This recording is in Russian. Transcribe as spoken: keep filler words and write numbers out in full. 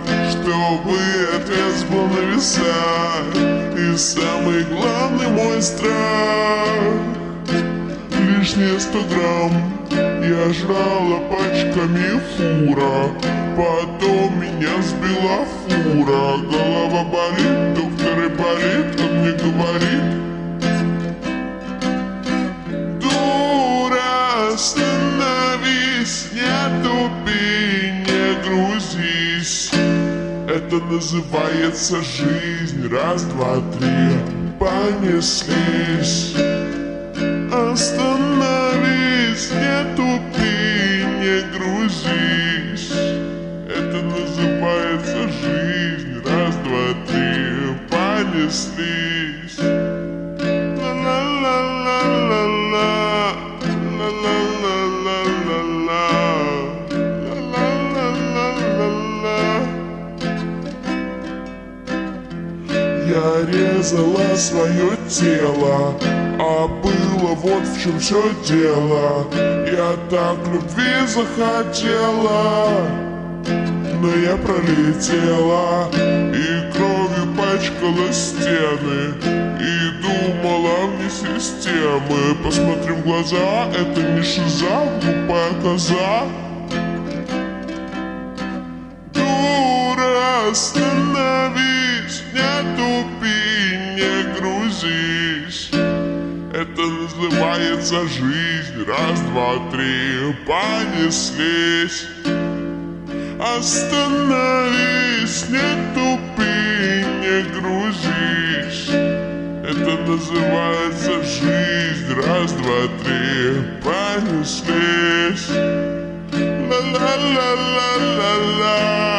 чтобы ответ был на весах. И самый главный мой страх — лишние сто грамм я жрала пачками фура. Потом меня сбила фура. Голова болит, доктор и болит, он мне говорит: дура, остановись, не тупи, не грузись. Это называется жизнь. Раз, два, три, понеслись. Остановись, не тупи, не грузись. Это называется жизнь. Раз, два, три, понеслись. Ла-ла-ла-ла-ла-ла, ла-ла-ла-ла-ла-ла, ла-ла-ла-ла-ла-ла. Я резала свое тело, а было вот в чем все дело. Я так любви захотела, но я пролетела и кровью пачкала стены. И думала вне системы. Посмотрим в глаза, это не шиза, глупая коза. Дура, остановись, не тупи, не грузись. Это называется жизнь. Раз, два, три, понеслись. Остановись, не тупи, не грузись. Это называется жизнь. Раз, два, три, понеслись. Ла-ла-ла-ла-ла-ла.